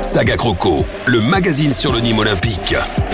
Saga Croco, le magazine sur le Nîmes Olympique.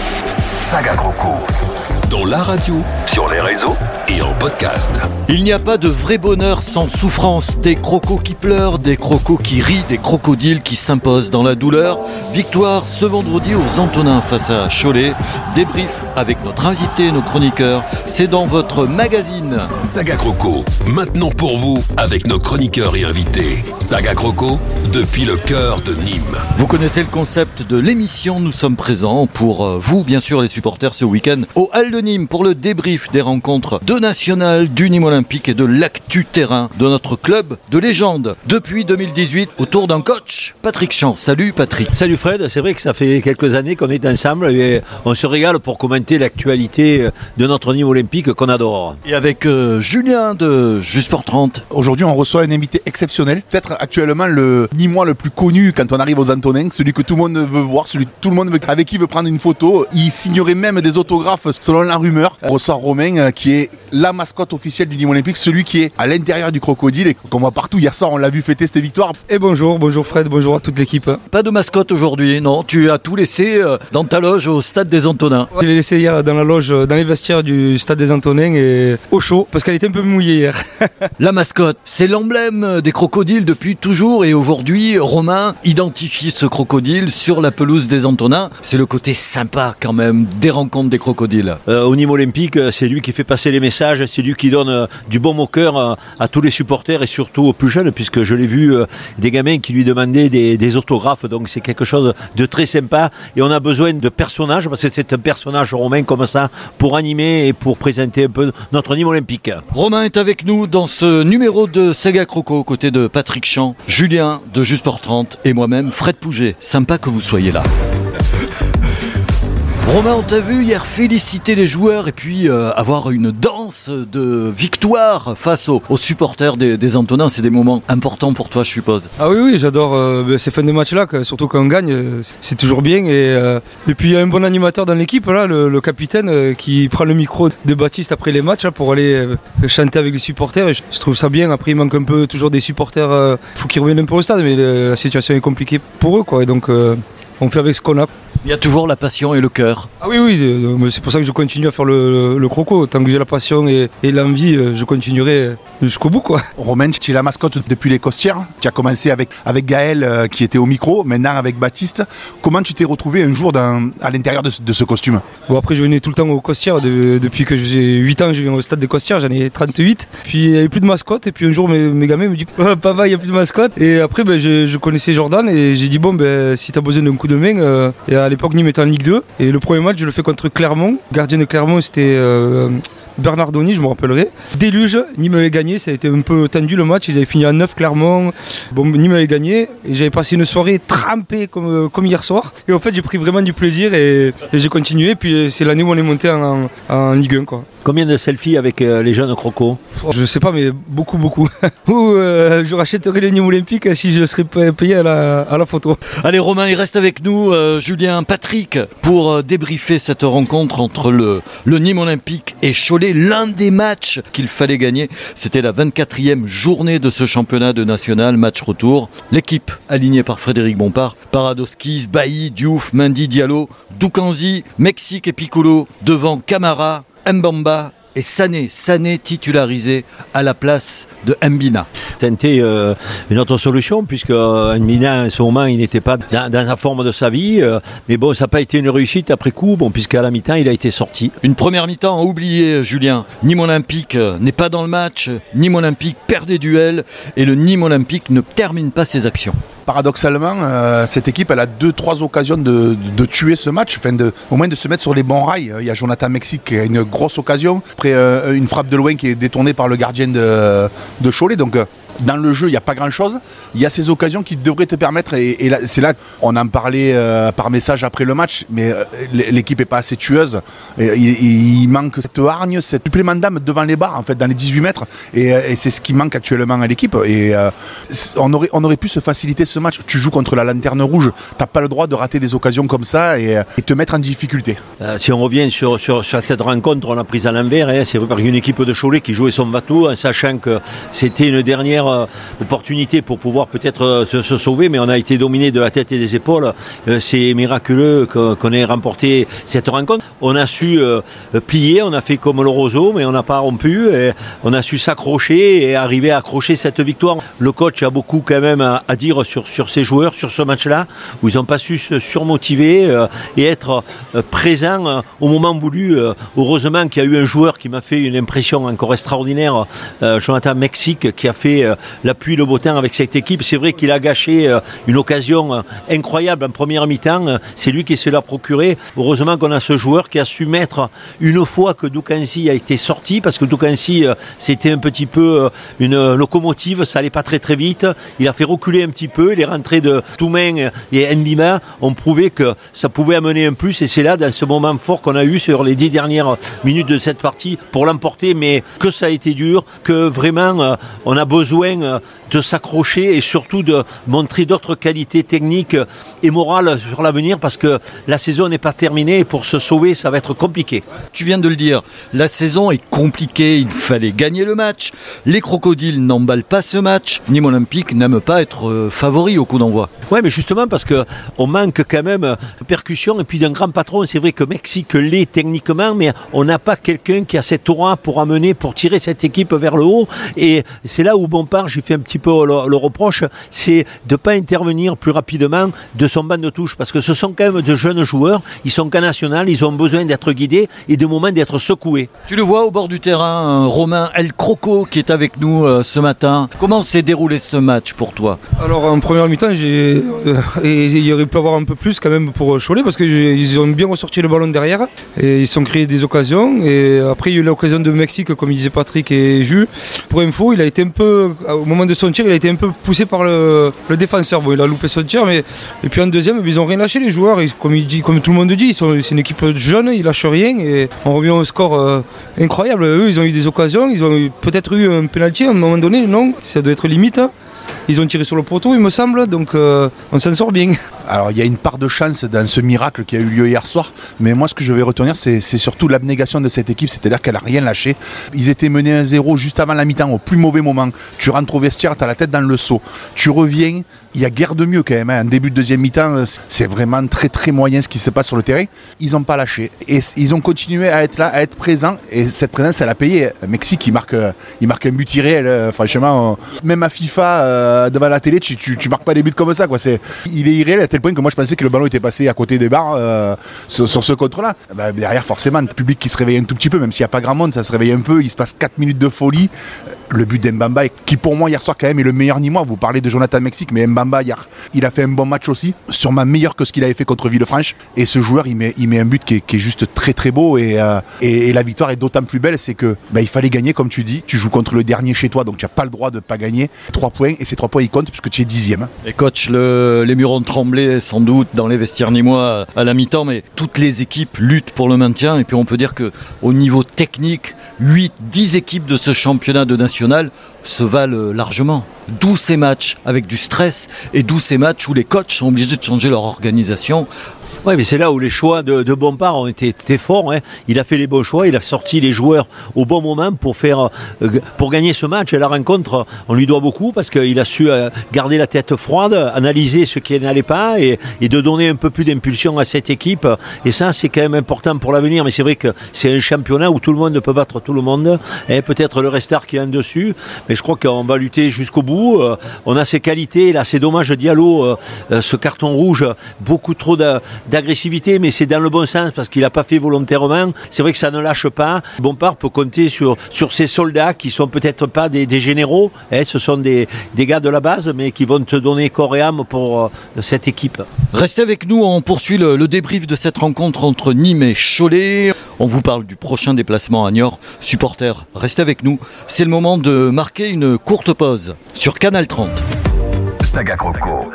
Saga Croco. Dans la radio, sur les réseaux et en podcast. Il n'y a pas de vrai bonheur sans souffrance. Des crocos qui pleurent, des crocos qui rient, des crocodiles qui s'imposent dans la douleur. Victoire ce vendredi aux Antonins face à Cholet. Débrief avec notre invité, nos chroniqueurs. C'est dans votre magazine. Saga Croco, maintenant pour vous, avec nos chroniqueurs et invités. Saga Croco, depuis le cœur de Nîmes. Vous connaissez le concept de l'émission. Nous sommes présents pour vous, bien sûr, les supporters, ce week-end au Halles de Nîmes pour le débrief des rencontres de National, du Nîmes Olympique et de l'actu terrain de notre club de légende. Depuis 2018, autour d'un coach, Patrick Champ. Salut Patrick. Salut Fred, c'est vrai que ça fait quelques années qu'on est ensemble et on se régale pour commenter l'actualité de notre Nîmes Olympique qu'on adore. Et avec Julien de Juste pour 30. Aujourd'hui, on reçoit un invité exceptionnel. Peut-être actuellement le Nîmois le plus connu quand on arrive aux Antonins, celui que tout le monde veut voir, celui que tout le monde avec qui veut prendre une photo. Il signerait même des autographes selon la rumeur. On reçoit Romain qui est la mascotte officielle du Nîmes Olympique, celui qui est à l'intérieur du crocodile et qu'on voit partout. Hier soir, on l'a vu fêter cette victoire. Et bonjour Fred, bonjour à toute l'équipe. Pas de mascotte aujourd'hui, non, tu as tout laissé dans ta loge au stade des Antonins. Je l'ai laissé hier dans la loge, dans les vestiaires du stade des Antonins et au chaud, parce qu'elle était un peu mouillée hier. La mascotte, c'est l'emblème des crocodiles depuis toujours et aujourd'hui, Romain identifie ce crocodile sur la pelouse des Antonins. C'est le côté sympa quand même des rencontres des crocodiles. Au Nîmes Olympique, c'est lui qui fait passer les messages, c'est lui qui donne du baume au cœur à tous les supporters et surtout aux plus jeunes, puisque je l'ai vu des gamins qui lui demandaient des autographes, donc c'est quelque chose de très sympa et on a besoin de personnages, parce que c'est un personnage Romain comme ça, pour animer et pour présenter un peu notre Nîmes Olympique. Romain est avec nous dans ce numéro de Saga Croco, aux côtés de Patrick Champ, Julien de Juste pour 30 et moi-même, Fred Pouget. Sympa que vous soyez là. Romain, on t'a vu hier féliciter les joueurs et puis avoir une danse de victoire face aux supporters des Antonins. C'est des moments importants pour toi, je suppose. Ah oui, j'adore ces fins de match-là, surtout quand on gagne, c'est toujours bien. Et puis il y a un bon animateur dans l'équipe, là, le capitaine, qui prend le micro de Baptiste après les matchs là, pour aller chanter avec les supporters. Et je trouve ça bien. Après, il manque un peu toujours des supporters. Il faut qu'ils reviennent un peu au stade, mais la situation est compliquée pour eux, quoi. Et donc, on fait avec ce qu'on a. Il y a toujours la passion et le cœur. Ah oui, c'est pour ça que je continue à faire le croco. Tant que j'ai la passion et l'envie, je continuerai jusqu'au bout, quoi. Romain, tu es la mascotte depuis les Costières. Tu as commencé avec Gaël qui était au micro, maintenant avec Baptiste. Comment tu t'es retrouvé un jour à l'intérieur de ce costume? Bon, après, je venais tout le temps aux Costières. Depuis que j'ai 8 ans, je viens au stade des Costières, j'en ai 38. Puis il n'y avait plus de mascotte. Et puis un jour, mes gamins me disent Papa, il n'y a plus de mascotte. Et après, je connaissais Jordan et j'ai dit si tu as besoin d'un coup de main. Et à l'époque, Nîmes était en Ligue 2. Et le premier match, je le fais contre Clermont. Gardien de Clermont, c'était Bernardoni, je me rappellerai. Déluge, Nîmes avait gagné. Ça a été un peu tendu le match. Ils avaient fini à 9 Clermont. Bon, Nîmes avait gagné. Et j'avais passé une soirée trempée comme hier soir. Et en fait, j'ai pris vraiment du plaisir et j'ai continué. Et puis, c'est l'année où on est monté en Ligue 1, quoi. Combien de selfies avec les jeunes crocos? Je sais pas, mais beaucoup. Ou je rachèterai le Nîmes Olympique si je serais payé à la photo. Allez Romain, il reste avec nous, Julien, Patrick, pour débriefer cette rencontre entre le Nîmes Olympique et Cholet. L'un des matchs qu'il fallait gagner, c'était la 24e journée de ce championnat de National, match retour. L'équipe alignée par Frédéric Bompard, Paradoskis, Bailly, Diouf, Mendy, Diallo, Doukanzi, Mexique et Piccolo, devant Camara, Mbamba et Sané titularisé à la place de Mbina. Tenté une autre solution puisque Mbina à ce moment il n'était pas dans la forme de sa vie, mais bon, ça n'a pas été une réussite après coup, puisqu'à la mi-temps il a été sorti. Une première mi-temps oubliée, Julien. Nîmes Olympique n'est pas dans le match, Nîmes Olympique perd des duels et le Nîmes Olympique ne termine pas ses actions. Paradoxalement, cette équipe elle a 2-3 occasions de tuer ce match, au moins de se mettre sur les bons rails. Il y a Jonathan Mexique qui a une grosse occasion, après une frappe de loin qui est détournée par le gardien de Cholet. Donc dans le jeu, il n'y a pas grand-chose. Il y a ces occasions qui devraient te permettre, et là, c'est là qu'on en parlait par message après le match, mais l'équipe n'est pas assez tueuse. Il manque cette hargne, cette supplément d'âme devant les barres, en fait, dans les 18 mètres, et c'est ce qui manque actuellement à l'équipe. Et on aurait pu se faciliter ce match. Tu joues contre la lanterne rouge, tu n'as pas le droit de rater des occasions comme ça et te mettre en difficulté. Si on revient sur cette rencontre, on a pris à l'envers, c'est une équipe de Cholet qui jouait son bateau, en sachant que c'était une dernière dernière opportunité pour pouvoir peut-être se sauver, mais on a été dominé de la tête et des épaules. C'est miraculeux qu'on ait remporté cette rencontre. On a su plier, on a fait comme le roseau, mais on n'a pas rompu. Et on a su s'accrocher et arriver à accrocher cette victoire. Le coach a beaucoup quand même à dire sur ses joueurs, sur ce match-là, où ils n'ont pas su se surmotiver et être présents au moment voulu. Heureusement qu'il y a eu un joueur qui m'a fait une impression encore extraordinaire, Jonathan Mexique, qui a fait la pluie, le beau temps avec cette équipe. C'est vrai qu'il a gâché une occasion incroyable en première mi-temps. C'est lui qui s'est la procuré. Heureusement qu'on a ce joueur qui a su mettre une fois que Doukansi a été sorti, parce que Doukansi c'était un petit peu une locomotive, ça allait pas très très vite. Il a fait reculer un petit peu. Les rentrées de Toumain et Mbima ont prouvé que ça pouvait amener un plus, et c'est là, dans ce moment fort qu'on a eu sur les 10 dernières minutes de cette partie pour l'emporter, mais que ça a été dur, que vraiment on a besoin de s'accrocher et surtout de montrer d'autres qualités techniques et morales sur l'avenir, parce que la saison n'est pas terminée et pour se sauver ça va être compliqué. Tu viens de le dire, la saison est compliquée, il fallait gagner le match. Les crocodiles n'emballent pas ce match. Nîmes Olympique n'aime pas être favori au coup d'envoi. Ouais, mais justement parce qu'on manque quand même de percussion et puis d'un grand patron. C'est vrai que Mexique l'est techniquement, mais on n'a pas quelqu'un qui a cette aura pour amener, pour tirer cette équipe vers le haut. Et c'est là où Bompard, j'ai fait un petit peu le reproche, c'est de ne pas intervenir plus rapidement de son banc de touche, parce que ce sont quand même de jeunes joueurs, ils sont qu'en national, ils ont besoin d'être guidés et de moments d'être secoués. Tu le vois au bord du terrain, Romain El Croco qui est avec nous ce matin. Comment s'est déroulé ce match pour toi? Alors en première mi-temps, il aurait pu avoir un peu plus quand même pour Cholet, parce qu'ils ont bien ressorti le ballon derrière et ils sont créés des occasions. Et après il y a eu l'occasion de Mexique, comme disait Patrick et Jules. Pour info, il a été un peu, au moment de son tir, il a été un peu poussé par le défenseur. Bon, il a loupé son tir, mais et puis en deuxième, ils n'ont rien lâché les joueurs. Comme tout le monde dit, c'est une équipe jeune, ils lâchent rien et on revient au score incroyable. Eux, ils ont eu des occasions, ils ont peut-être eu un penalty à un moment donné, non? Ça doit être limite. Ils ont tiré sur le poteau, il me semble, donc on s'en sort bien. Alors il y a une part de chance dans ce miracle qui a eu lieu hier soir, mais moi ce que je vais retenir c'est surtout l'abnégation de cette équipe, c'est-à-dire qu'elle n'a rien lâché. Ils étaient menés 1-0 juste avant la mi-temps, au plus mauvais moment. Tu rentres au vestiaire, tu as la tête dans le seau. Tu reviens, il y a guère de mieux quand même. En début de deuxième mi-temps, c'est vraiment très très moyen ce qui se passe sur le terrain. Ils n'ont pas lâché et ils ont continué à être là, à être présents, et cette présence elle a payé. Mexique il marque un but irréel, franchement. Même à FIFA, devant la télé, tu marques pas des buts comme ça, quoi. Il est irréel à tel point que moi je pensais que le ballon était passé à côté des barres sur ce contre-là. Derrière forcément le public qui se réveille un tout petit peu, même s'il n'y a pas grand monde, ça se réveille un peu. Il se passe 4 minutes de folie. Le but d'Mbamba, qui pour moi hier soir quand même est le meilleur Nîmois. Vous parlez de Jonathan Mexique, mais Mbamba hier, il a fait un bon match aussi, sûrement meilleur que ce qu'il avait fait contre Villefranche. Et ce joueur, il met un but qui est juste très très beau, et la victoire est d'autant plus belle, c'est que il fallait gagner, comme tu dis. Tu joues contre le dernier chez toi, donc tu n'as pas le droit de ne pas gagner. 3 points, et ces 3 points ils comptent puisque tu es 10e. Et coach, les murs ont tremblé sans doute dans les vestiaires nîmois à la mi-temps, mais toutes les équipes luttent pour le maintien, et puis on peut dire qu'au niveau technique, 8-10 équipes de ce championnat de national se valent largement. D'où ces matchs avec du stress, et d'où ces matchs où les coachs sont obligés de changer leur organisation. Oui, mais c'est là où les choix de Bompard ont été forts. Hein. Il a fait les bons choix, il a sorti les joueurs au bon moment pour gagner ce match. Et la rencontre, on lui doit beaucoup, parce qu'il a su garder la tête froide, analyser ce qui n'allait pas, et de donner un peu plus d'impulsion à cette équipe. Et ça, c'est quand même important pour l'avenir. Mais c'est vrai que c'est un championnat où tout le monde ne peut battre tout le monde. Et peut-être le Restart qui est en dessus, mais je crois qu'on va lutter jusqu'au bout. On a ses qualités. Là, c'est dommage, Diallo, ce carton rouge, beaucoup trop d'agressivité, mais c'est dans le bon sens, parce qu'il n'a pas fait volontairement. C'est vrai que ça ne lâche pas. Bompard peut compter sur ces soldats qui sont peut-être pas des généraux, ce sont des gars de la base, mais qui vont te donner corps et âme pour cette équipe. Restez avec nous, on poursuit le débrief de cette rencontre entre Nîmes et Cholet. On vous parle du prochain déplacement à Niort. Supporters, restez avec nous. C'est le moment de marquer une courte pause sur Canal 30. Saga Croco.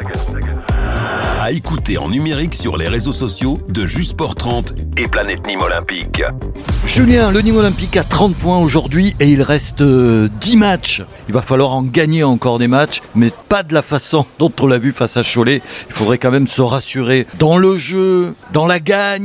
À écouter en numérique sur les réseaux sociaux de Jusport 30 et Planète Nîmes Olympique. Julien, le Nîmes Olympique a 30 points aujourd'hui et il reste 10 matchs. Il va falloir en gagner encore des matchs, mais pas de la façon dont on l'a vu face à Cholet. Il faudrait quand même se rassurer dans le jeu, dans la gagne.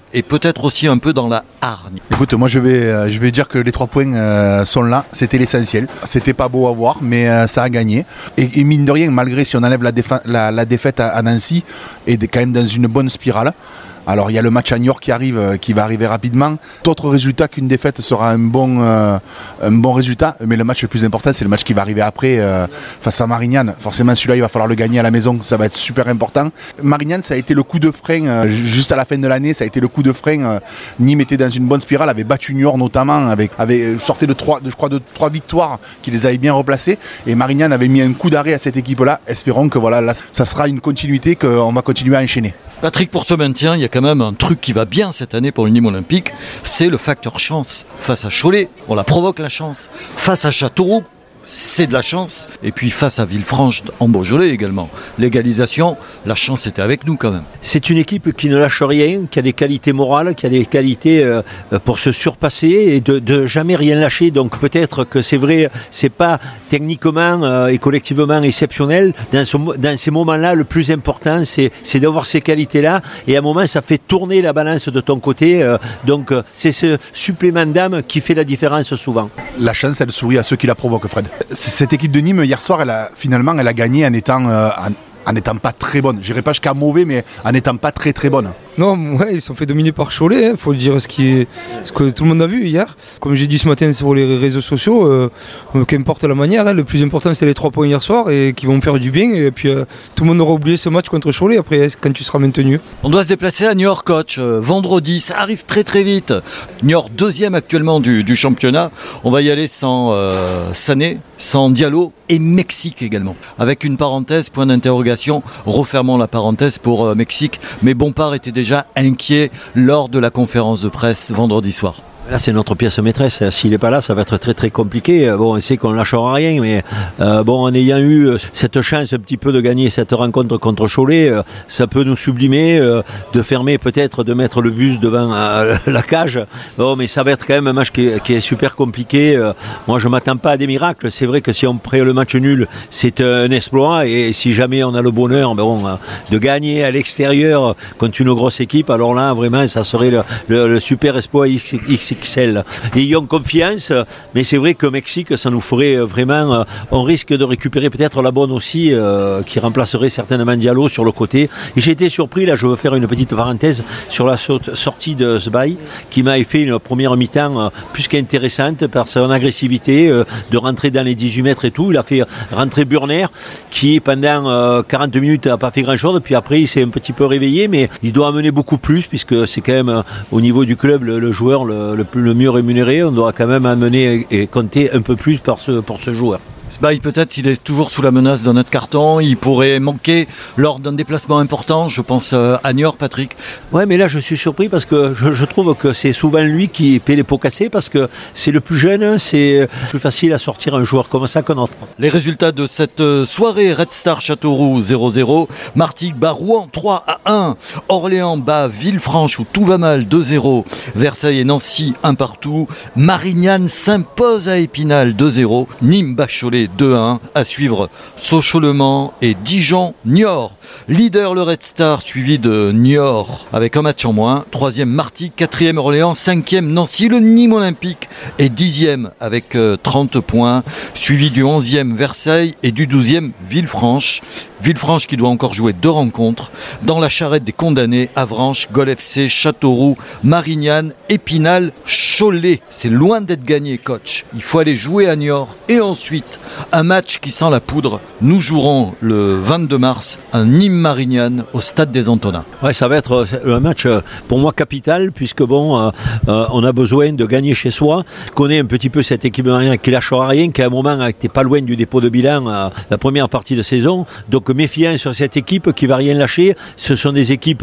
et peut-être aussi un peu dans la hargne. Écoute, moi je vais dire que les 3 points sont là, c'était l'essentiel. C'était pas beau à voir, mais ça a gagné. Et mine de rien, malgré si on enlève la défaite à Nancy, est quand même dans une bonne spirale. Alors il y a le match à Niort qui va arriver rapidement. D'autres résultats qu'une défaite sera un bon résultat, mais le match le plus important c'est le match qui va arriver après face à Marignane. Forcément celui-là il va falloir le gagner à la maison, ça va être super important. Marignane ça a été le coup de frein juste à la fin de l'année, ça a été le coup de frein. Nîmes était dans une bonne spirale, avait battu Niort notamment, avait sorti de 3 victoires qui les avaient bien replacées, et Marignane avait mis un coup d'arrêt à cette équipe-là. Espérons que voilà, là, ça sera une continuité, qu'on va continuer à enchaîner. Patrick, pour ce maintien, il y a quand même un truc qui va bien cette année pour le Nîmes Olympique, c'est le facteur chance. Face à Cholet, on la provoque la chance. Face à Châteauroux, c'est de la chance. Et puis face à Villefranche en Beaujolais également. L'égalisation, la chance était avec nous quand même. C'est une équipe qui ne lâche rien, qui a des qualités morales, qui a des qualités pour se surpasser et de jamais rien lâcher. Donc peut-être que c'est vrai, c'est pas techniquement et collectivement exceptionnel. Dans ces moments-là, le plus important, c'est d'avoir ces qualités-là. Et à un moment, ça fait tourner la balance de ton côté. Donc c'est ce supplément d'âme qui fait la différence souvent. La chance, elle sourit à ceux qui la provoquent, Fred. Cette équipe de Nîmes, hier soir, elle a gagné en n'étant pas très bonne. J'irai pas jusqu'à mauvais, mais en n'étant pas très très bonne. Non, ouais, ils se sont fait dominer par Cholet, faut le dire, ce que tout le monde a vu hier. Comme j'ai dit ce matin sur les réseaux sociaux, qu'importe la manière, le plus important c'était les 3 points hier soir et qui vont faire du bien. Et puis tout le monde aura oublié ce match contre Cholet après quand tu seras maintenu. On doit se déplacer à Niort, coach. Vendredi, ça arrive très très vite. Niort, 2e actuellement du championnat. On va y aller sans Sané, sans Diallo et Mexique également. Avec une parenthèse, point d'interrogation, refermons la parenthèse pour Mexique. Mais Bompard était déjà inquiet lors de la conférence de presse vendredi soir. Là, c'est notre pièce maîtresse. S'il n'est pas là, ça va être très très compliqué. Bon, on sait qu'on ne lâchera rien, mais en ayant eu cette chance un petit peu de gagner cette rencontre contre Cholet, ça peut nous sublimer, de fermer peut-être, de mettre le bus devant la cage. Bon, mais ça va être quand même un match qui est super compliqué. Moi, je ne m'attends pas à des miracles. C'est vrai que si on prend le match nul, c'est un exploit. Et si jamais on a le bonheur de gagner à l'extérieur contre une grosse équipe, alors là, vraiment, ça serait le super exploit XXL. Ayons confiance, mais c'est vrai que Mexique, ça nous ferait vraiment. On risque de récupérer peut-être la bonne aussi, qui remplacerait certainement Diallo sur le côté. Et j'ai été surpris, là, je veux faire une petite parenthèse sur la sortie de Sbaï, qui m'a fait une première mi-temps plus qu'intéressante par son agressivité, de rentrer dans les 18 mètres et tout. Il a fait rentrer Burner, qui pendant 40 minutes n'a pas fait grand-chose, puis après il s'est un petit peu réveillé, mais il doit amener beaucoup plus, puisque c'est quand même au niveau du club le joueur le mieux rémunéré. On doit quand même amener et compter un peu plus pour ce joueur. Sbaï, peut-être, il est toujours sous la menace d'un autre carton. Il pourrait manquer lors d'un déplacement important. Je pense à Niort, Patrick. Ouais, mais là, je suis surpris parce que je trouve que c'est souvent lui qui paie les pots cassés parce que c'est le plus jeune, c'est plus facile à sortir un joueur comme ça qu'un autre. Les résultats de cette soirée: Red Star Châteauroux 0-0, Martigues bat Rouen 3-1, Orléans bat Villefranche où tout va mal 2-0, Versailles et Nancy 1-1, Marignane s'impose à Épinal 2-0, Nîmes bat Cholet 2-1, à suivre Sochaux-Le-Mans et Dijon-Niort. Leader le Red Star, suivi de Niort avec un match en moins. 3e Martigues, 4e Orléans, 5e Nancy. Le Nîmes Olympique est 10e avec 30 points, suivi du 11e Versailles et du 12e Villefranche. Villefranche qui doit encore jouer 2 rencontres. Dans la charrette des condamnés, Avranches, Gol FC, Châteauroux, Marignane, Épinal, Cholet. C'est loin d'être gagné, coach. Il faut aller jouer à Niort et ensuite un match qui sent la poudre. Nous jouerons le 22 mars un Nîmes-Marignane au stade des Antonins. Ouais, ça va être un match pour moi capital, puisque on a besoin de gagner chez soi. Je connais un petit peu cette équipe Marignane qui lâchera rien, qui à un moment n'était pas loin du dépôt de bilan la première partie de saison. Donc méfiant sur cette équipe qui va rien lâcher. Ce sont des équipes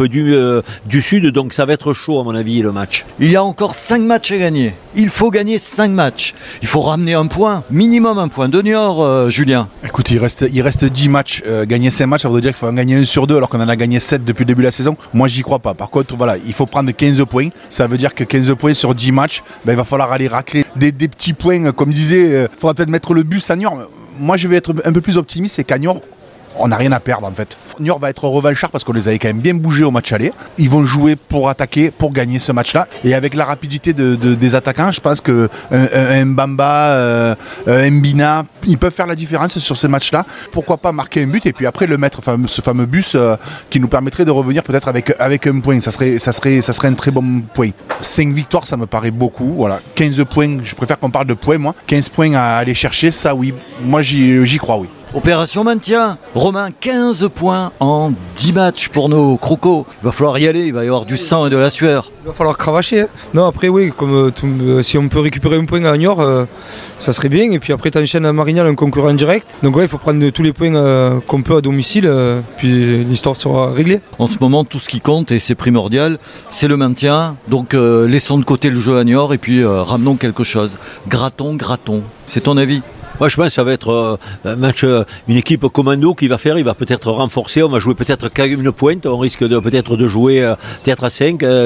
du sud, donc ça va être chaud à mon avis le match. Il y a encore 5 matchs à gagner. Il faut gagner 5 matchs. Il faut ramener un point, minimum un point de Niort, Julien. Écoute, il reste 10 matchs. Gagner 5 matchs, ça veut dire qu'il faut en gagner 1 sur 2 alors qu'on en a gagné 7 depuis le début de la saison. Moi, j'y crois pas. Par contre, voilà, il faut prendre 15 points. Ça veut dire que 15 points sur 10 matchs, il va falloir aller racler des petits points. Comme disait, il faudra peut-être mettre le bus à Niort. Moi, je vais être un peu plus optimiste, c'est qu'à Niort, on n'a rien à perdre en fait. Niort va être revanchard parce qu'on les avait quand même bien bougés au match aller. Ils vont jouer pour attaquer, pour gagner ce match-là. Et avec la rapidité des attaquants, je pense que un Mbamba, un Mbina, ils peuvent faire la différence sur ces matchs-là. Pourquoi pas marquer un but et puis après le mettre, ce fameux bus qui nous permettrait de revenir peut-être avec un point. Ça serait un très bon point. 5 victoires, ça me paraît beaucoup. Voilà. 15 points, je préfère qu'on parle de points moi. 15 points à aller chercher, ça oui. Moi j'y crois, oui. Opération maintien. Romain, 15 points en 10 matchs pour nos crocos. Il va falloir y aller, il va y avoir du sang et de la sueur. Il va falloir cravacher. Hein. Non, après, oui, comme si on peut récupérer un point à Niort, ça serait bien. Et puis après, tu enchaînes à Marignal, un concurrent direct. Donc, ouais, il faut prendre tous les points qu'on peut à domicile. Puis l'histoire sera réglée. En ce moment, tout ce qui compte, et c'est primordial, c'est le maintien. Donc, laissons de côté le jeu à Niort et puis ramenons quelque chose. Grattons. C'est ton avis ? Moi, je pense que ça va être un match, une équipe commando qui va faire, il va peut-être renforcer, on va jouer peut-être qu'à une pointe, on risque peut-être de jouer peut-être à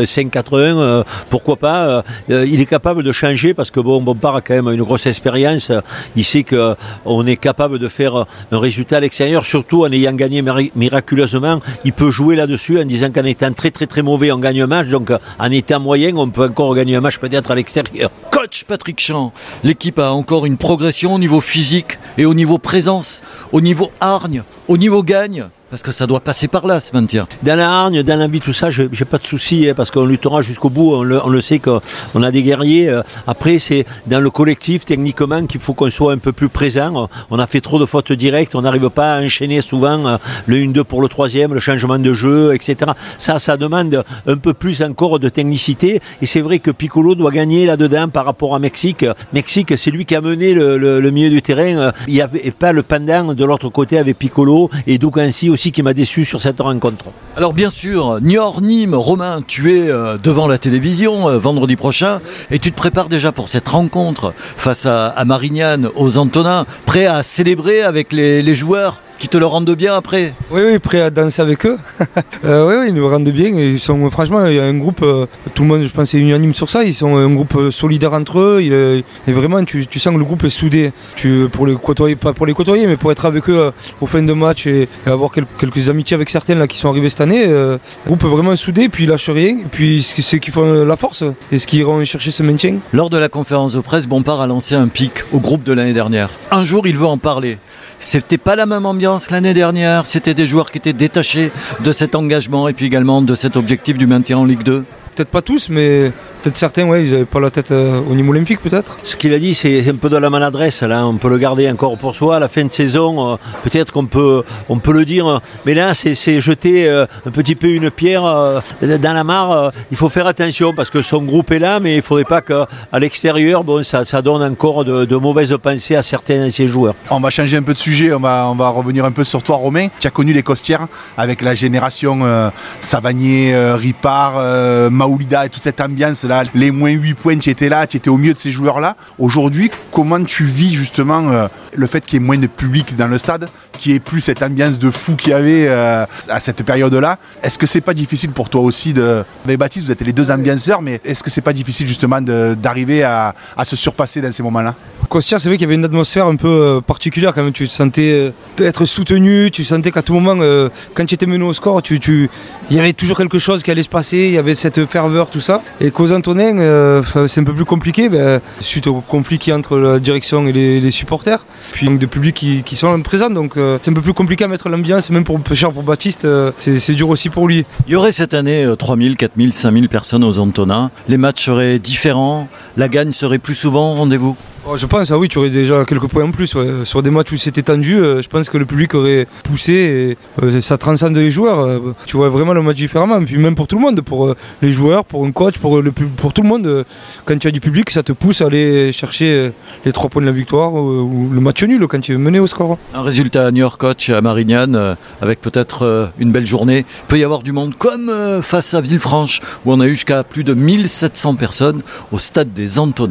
5-4-1, pourquoi pas. Il est capable de changer parce que Bompard a quand même une grosse expérience, il sait qu'on est capable de faire un résultat à l'extérieur, surtout en ayant gagné miraculeusement, il peut jouer là-dessus en disant qu'en étant très très très mauvais, on gagne un match, donc en étant moyen, on peut encore gagner un match peut-être à l'extérieur. Coach Patrick Champ, l'équipe a encore une progression au niveau physique et au niveau présence, au niveau hargne, au niveau gagne. Parce que ça doit passer par là, ce maintien. Dans la hargne, dans l'envie, tout ça, j'ai pas de souci, parce qu'on luttera jusqu'au bout. On le sait qu'on a des guerriers. Après, c'est dans le collectif, techniquement, qu'il faut qu'on soit un peu plus présent. On a fait trop de fautes directes. On n'arrive pas à enchaîner souvent le 1-2 pour le troisième, le changement de jeu, etc. Ça demande un peu plus encore de technicité. Et c'est vrai que Piccolo doit gagner là-dedans par rapport à Mexique. Mexique, c'est lui qui a mené le milieu du terrain. Il n'y avait pas le pendant de l'autre côté avec Piccolo et Doucancy aussi qui m'a déçu sur cette rencontre. Alors bien sûr, Niort-Nîmes, Romain, tu es devant la télévision vendredi prochain et tu te prépares déjà pour cette rencontre face à Marignane, aux Antonins, prêt à célébrer avec les joueurs qui te le rendent bien après. Oui, prêt à danser avec eux. Oui, ils nous rendent bien. Ils sont, franchement, il y a un groupe, tout le monde, je pense, est unanime sur ça. Ils sont un groupe solidaire entre eux. Et vraiment, tu sens que le groupe est soudé. Pour les côtoyer, pas pour les côtoyer, mais pour être avec eux au fin de match et avoir quelques amitiés avec certaines là, qui sont arrivées cette année. Le groupe est vraiment soudé, puis ils lâchent rien. Et puis c'est qui font la force et ce qui iront chercher ce maintien. Lors de la conférence de presse, Bompard a lancé un pic au groupe de l'année dernière. Un jour, il veut en parler. C'était pas la même ambiance l'année dernière, c'était des joueurs qui étaient détachés de cet engagement et puis également de cet objectif du maintien en Ligue 2. Peut-être pas tous, mais peut-être certains, ouais, ils n'avaient pas la tête au niveau olympique peut-être. Ce qu'il a dit, c'est un peu de la maladresse. Là, on peut le garder encore pour soi. À la fin de saison, peut-être qu'on peut le dire. Mais là, c'est jeter un petit peu une pierre dans la mare. Il faut faire attention parce que son groupe est là, mais il ne faudrait pas qu'à l'extérieur, ça donne encore de mauvaises pensées à certains de ses joueurs. On va changer un peu de sujet. On va revenir un peu sur toi, Romain. Tu as connu les Costières avec la génération Savanier, Ripard, Maoulida et toute cette ambiance là, les moins 8 points, tu étais là, tu étais au milieu de ces joueurs là. Aujourd'hui, comment tu vis justement le fait qu'il y ait moins de public dans le stade, qu'il n'y ait plus cette ambiance de fou qu'il y avait à cette période là? Est-ce que c'est pas difficile pour toi aussi avec Baptiste, vous êtes les deux ambianceurs, mais est-ce que c'est pas difficile justement d'arriver à se surpasser dans ces moments là? Costières, c'est vrai qu'il y avait une atmosphère un peu particulière quand même, tu te sentais être soutenu, tu sentais qu'à tout moment quand tu étais mené au score, il y avait toujours quelque chose qui allait se passer, il y avait cette ferveur, tout ça. Et qu'aux Antonins, c'est un peu plus compliqué, suite au conflit qu'il y a entre la direction et les supporters, puis donc des publics qui sont présents, donc c'est un peu plus compliqué à mettre l'ambiance, même pour Baptiste, c'est dur aussi pour lui. Il y aurait cette année 3000, 4000, 5000 personnes aux Antonins, les matchs seraient différents, la gagne serait plus souvent au rendez-vous? Je pense, oui, tu aurais déjà quelques points en plus. Ouais. Sur des matchs où c'était tendu, je pense que le public aurait poussé et ça transcende les joueurs. Tu vois vraiment le match différemment. Et puis même pour tout le monde, pour les joueurs, pour un coach, pour tout le monde, quand tu as du public, ça te pousse à aller chercher les 3 points de la victoire ou le match nul quand tu es mené au score. Un résultat à Niort, coach, à Marignane, avec peut-être une belle journée. Il peut y avoir du monde comme face à Villefranche, où on a eu jusqu'à plus de 1700 personnes au stade des Antonins.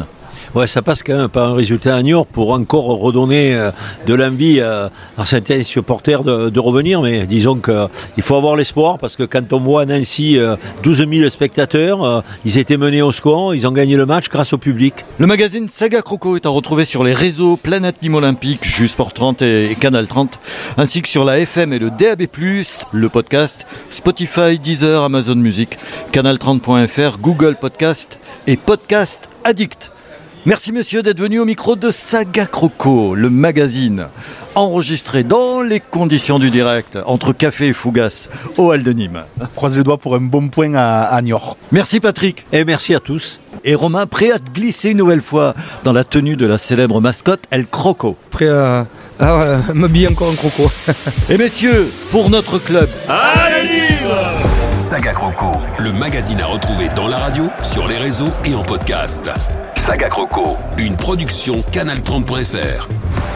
Ouais, ça passe quand même par un résultat à Niort pour encore redonner de l'envie à certains supporters de revenir. Mais disons qu'il faut avoir l'espoir parce que quand on voit à Nancy 12 000 spectateurs, ils étaient menés au score, ils ont gagné le match grâce au public. Le magazine Saga Croco est à retrouver sur les réseaux Planète Nîmes Olympique, Jusport 30 et Canal 30, ainsi que sur la FM et le DAB+, le podcast, Spotify, Deezer, Amazon Music, canal30.fr, Google Podcast et Podcast Addict. Merci messieurs d'être venus au micro de Saga Croco, le magazine enregistré dans les conditions du direct entre Café et Fougas au Hall de Nîmes. Croise les doigts pour un bon point à Niort. Merci Patrick. Et merci à tous. Et Romain, prêt à te glisser une nouvelle fois dans la tenue de la célèbre mascotte El Croco. Prêt à m'habiller encore en croco. Et messieurs, pour notre club, allez Nîmes! Saga Croco, le magazine à retrouver dans la radio, sur les réseaux et en podcast. Saga Croco, une production canal30.fr.